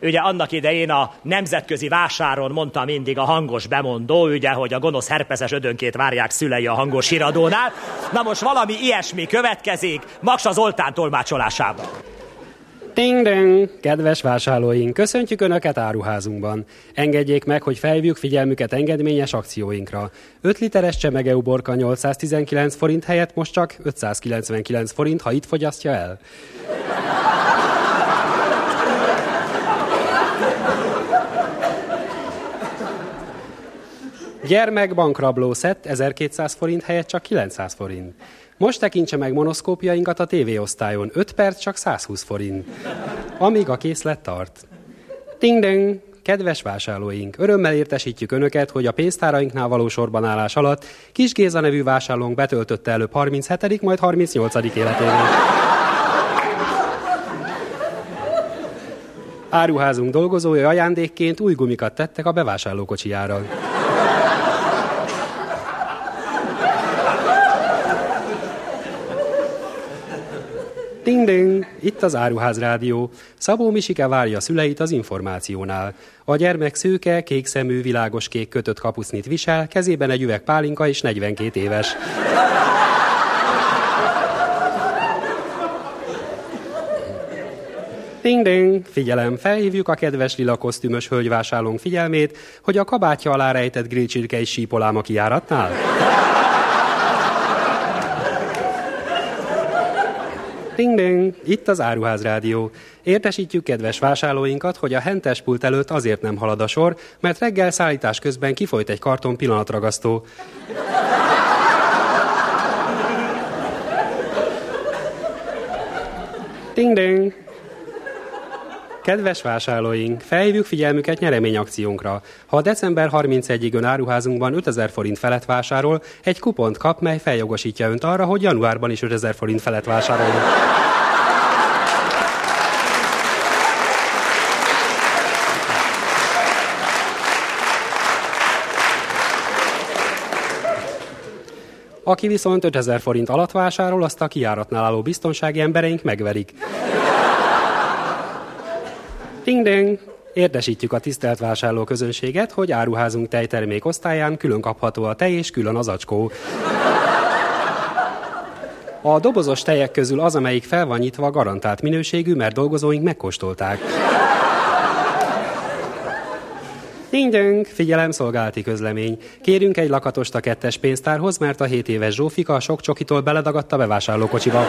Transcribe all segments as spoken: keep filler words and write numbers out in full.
Ugye annak idején a nemzetközi vásáron mondta mindig a hangos bemondó, ugye, hogy a gonosz herpeszes ödönkét várják szülei a hangos híradónál. Na most valami ilyesmi következik Maksa Zoltán tolmácsolásában. Ding-ding! Kedves vásárlóink, köszöntjük Önöket áruházunkban. Engedjék meg, hogy felhívjuk figyelmüket engedményes akcióinkra. öt literes csemege uborka nyolcszáztizenkilenc forint helyett most csak ötszázkilencvenkilenc forint, ha itt fogyasztja el. Gyermekbankrabló szett ezerkétszáz forint helyett csak kilencszáz forint. Most tekintse meg monoszkópjainkat a tévéosztályon, öt perc csak százhúsz forint. Amíg a készlet tart. Ding-ding! Kedves vásárlóink, örömmel értesítjük Önöket, hogy a pénztárainknál való sorbanállás alatt Kis Géza nevű vásárlónk betöltötte előbb harminchetedik majd harmincnyolcadik életévét. Áruházunk dolgozói ajándékként új gumikat tettek a bevásárlókocsijára. Ding-ding! Itt az Áruház Rádió. Szabó Misike várja szüleit az információnál. A gyermek szőke, kékszemű, világos kék kötött kapucnit visel, kezében egy üveg pálinka és negyvenkét éves. Ding-ding! Figyelem, felhívjuk a kedves lila kosztümös hölgyvásárlónk figyelmét, hogy a kabátja alá rejtett grillcsirke is sípolám a kijáratnál. Ding-ding! Itt az Áruház Rádió. Értesítjük kedves vásárlóinkat, hogy a hentes pult előtt azért nem halad a sor, mert reggel szállítás közben kifolyt egy karton pillanatragasztó. Ding-ding! Kedves vásárlóink, felhívjuk figyelmüket nyereményakciónkra. Ha december harmincegyedikéig ön áruházunkban ötezer forint felett vásárol, egy kupont kap, mely feljogosítja önt arra, hogy januárban is ötezer forint felett vásároljon. Aki viszont ötezer forint alatt vásárol, azt a kijáratnál álló biztonsági embereink megverik. Ding-ding! Értesítjük a tisztelt vásárló közönséget, hogy áruházunk tejtermék osztályán külön kapható a tej és külön az acskó. A dobozos tejek közül az, amelyik fel van nyitva, garantált minőségű, mert dolgozóink megkóstolták. Ding-ding! Figyelem, szolgálati közlemény. Kérünk egy lakatost a kettes pénztárhoz, mert a hét éves Zsófika a sok csokitól beledagadt a bevásárlókocsiba.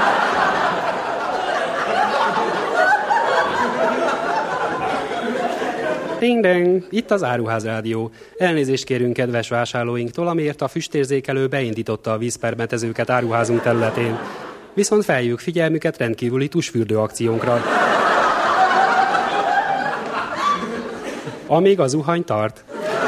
Ding-ding! Itt az Áruház Rádió. Elnézést kérünk kedves vásárlóinktól, amiért a füstérzékelő beindította a vízpermetezőket áruházunk területén. Viszont felhívjuk figyelmüket rendkívüli tusfürdő akciónkra. Amíg a zuhany tart.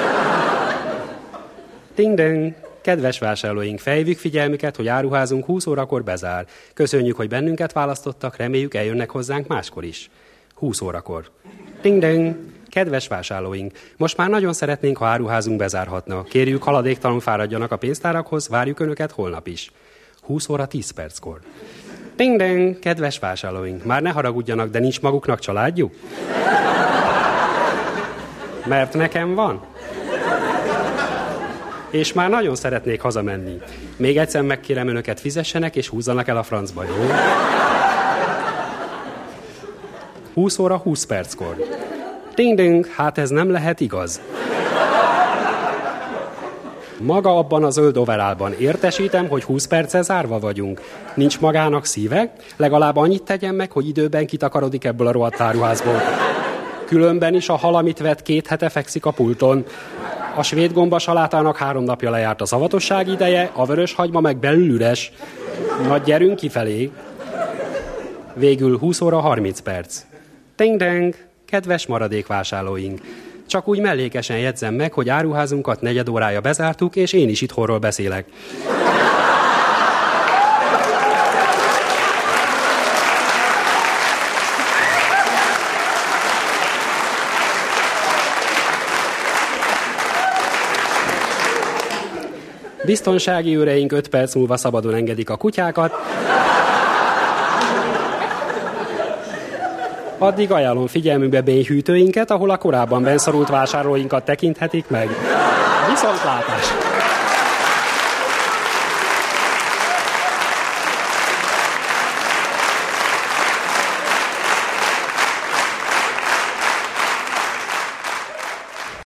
Ding-ding! Kedves vásárlóink, felhívjuk figyelmüket, hogy áruházunk húsz órakor bezár. Köszönjük, hogy bennünket választottak, reméljük eljönnek hozzánk máskor is. húsz órakor. Ding-ding! Kedves vásárlóink, most már nagyon szeretnénk, ha áruházunk bezárhatna. Kérjük, haladéktalanul fáradjanak a pénztárakhoz, várjuk Önöket holnap is. húsz óra tíz perckor. Ding-ding! Kedves vásárlóink, már ne haragudjanak, de nincs maguknak családjuk? Mert nekem van. És már nagyon szeretnék hazamenni. Még egyszer megkérem Önöket, fizessenek és húzzanak el a francba, jó? húsz óra húsz perckor. Ding-ding, hát ez nem lehet igaz. Maga abban a zöld overálban. Értesítem, hogy húsz perccel zárva vagyunk. Nincs magának szíve? Legalább annyit tegyen meg, hogy időben kitakarodik ebből a rohadt áruházból. Különben is a hal, amit vett, két hete fekszik a pulton. A svéd gomba salátának három napja lejárt a szavatosság ideje, a vörös hagyma meg belül üres. Na, gyerünk kifelé. Végül húsz óra harminc perc. Ding-ding! Kedves maradékvásárlóink! Csak úgy mellékesen jegyzem meg, hogy áruházunkat negyed órája bezártuk, és én is itthonról beszélek. Biztonsági őreink öt perc múlva szabadon engedik a kutyákat. Addig ajánlom figyelmünkbe bélyhűtőinket, ahol a korábban benszorult vásárlóinkat tekinthetik meg. Viszontlátás!